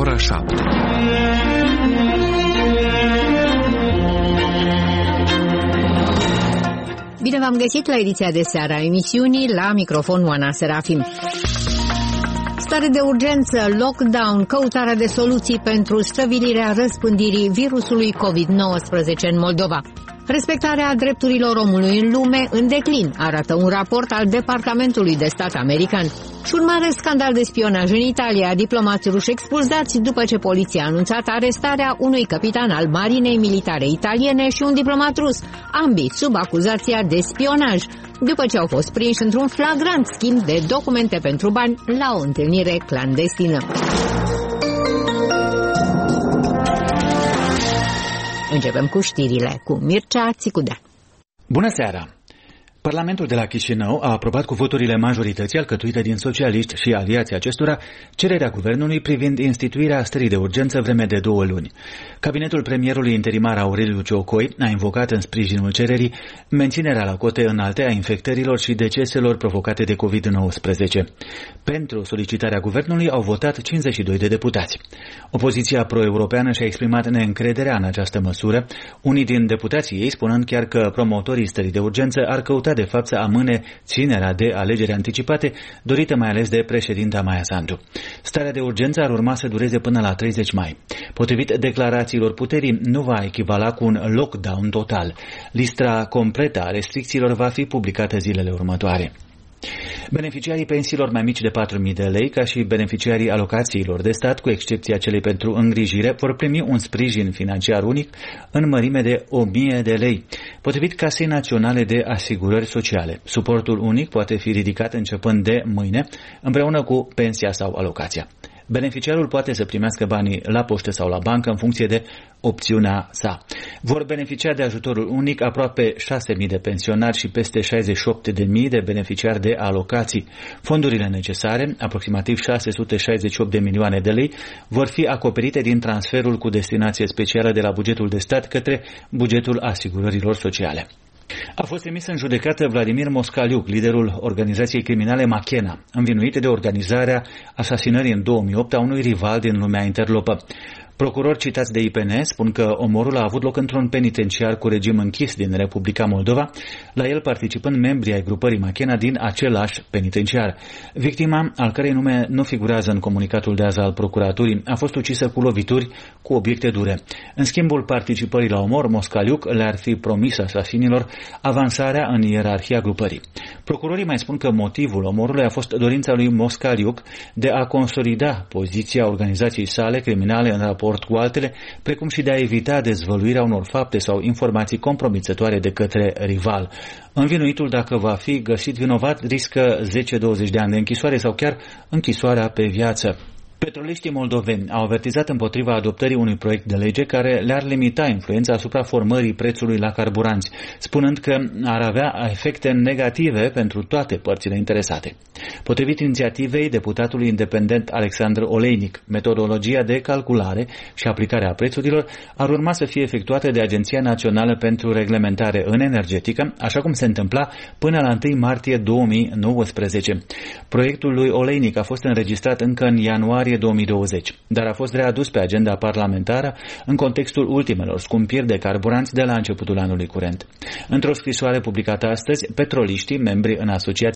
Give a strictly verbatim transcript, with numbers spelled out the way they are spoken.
ora șapte. Bine v-am găsit la ediția de seară a emisiunii, la microfon Oana Serafim. Stare de urgență, lockdown, căutarea de soluții pentru stăvilirea răspândirii virusului covid nouăsprezece în Moldova. Respectarea drepturilor omului în lume în declin, arată un raport al Departamentului de Stat american. Și un mare scandal de spionaj în Italia, diplomați ruși expulzați după ce poliția a anunțat arestarea unui capitan al marinei militare italiene și un diplomat rus, ambii sub acuzația de spionaj, după ce au fost prinși într-un flagrant schimb de documente pentru bani la o întâlnire clandestină. Începem cu știrile, cu Mircea Țicudea. Bună seara! Parlamentul de la Chișinău a aprobat cu voturile majorității alcătuite din socialiști și aliații acestora cererea guvernului privind instituirea stării de urgență vreme de două luni. Cabinetul premierului interimar Aureliu Ciocoi a invocat în sprijinul cererii menținerea la cote înalte a infectărilor și deceselor provocate de covid nouăsprezece. Pentru solicitarea guvernului au votat cincizeci și doi de deputați. Opoziția pro-europeană și-a exprimat neîncrederea în această măsură, unii din deputații ei spunând chiar că promotorii stării de urgență ar căuta de fapt să amâne ținerea de alegeri anticipate, dorită mai ales de președinta Maia Sandu. Starea de urgență ar urma să dureze până la treizeci mai. Potrivit declarațiilor puterii, nu va echivala cu un lockdown total. Lista completă a restricțiilor va fi publicată zilele următoare. Beneficiarii pensiilor mai mici de patru mii de lei, ca și beneficiarii alocațiilor de stat, cu excepția celei pentru îngrijire, vor primi un sprijin financiar unic în mărime de o mie de lei, potrivit Casei Naționale de Asigurări Sociale. Suportul unic poate fi ridicat începând de mâine, împreună cu pensia sau alocația. Beneficiarul poate să primească banii la poștă sau la bancă în funcție de opțiunea sa. Vor beneficia de ajutorul unic aproape șase mii de pensionari și peste șaizeci și opt de mii de beneficiari de alocații. Fondurile necesare, aproximativ șase sute șaizeci și opt de milioane de lei, vor fi acoperite din transferul cu destinație specială de la bugetul de stat către bugetul asigurărilor sociale. A fost emis în judecată Vladimir Moscaliuc, liderul organizației criminale Machena, învinuit de organizarea asasinării în două mii opt a unui rival din lumea interlopă. Procurori citați de I P N spun că omorul a avut loc într-un penitenciar cu regim închis din Republica Moldova, la el participând membrii ai grupării Machena din același penitenciar. Victima, al cărei nume nu figurează în comunicatul de azi al procuraturii, a fost ucisă cu lovituri cu obiecte dure. În schimbul participării la omor, Moscaliuc le-ar fi promis asasinilor avansarea în ierarhia grupării. Procurorii mai spun că motivul omorului a fost dorința lui Moscaliuc de a consolida poziția organizației sale criminale în raport cu altele, precum și de a evita dezvăluirea unor fapte sau informații compromițătoare de către rival. Învinuitul, dacă va fi găsit vinovat, riscă zece douăzeci de ani de închisoare sau chiar închisoarea pe viață. Petroliștii moldoveni au avertizat împotriva adoptării unui proiect de lege care le-ar limita influența asupra formării prețului la carburanți, spunând că ar avea efecte negative pentru toate părțile interesate. Potrivit inițiativei deputatului independent Alexandru Oleinic, metodologia de calculare și aplicare a prețurilor ar urma să fie efectuată de Agenția Națională pentru Reglementare în Energetică, așa cum se întâmpla până la întâi martie două mii nouăsprezece. Proiectul lui Oleinic a fost înregistrat încă în ianuarie două mii douăzeci, dar a fost readus pe agenda parlamentară în contextul ultimelor scumpiri de carburanți de la începutul anului curent. Într-o scrisoare publicată astăzi, petroliștii, membri în Asociația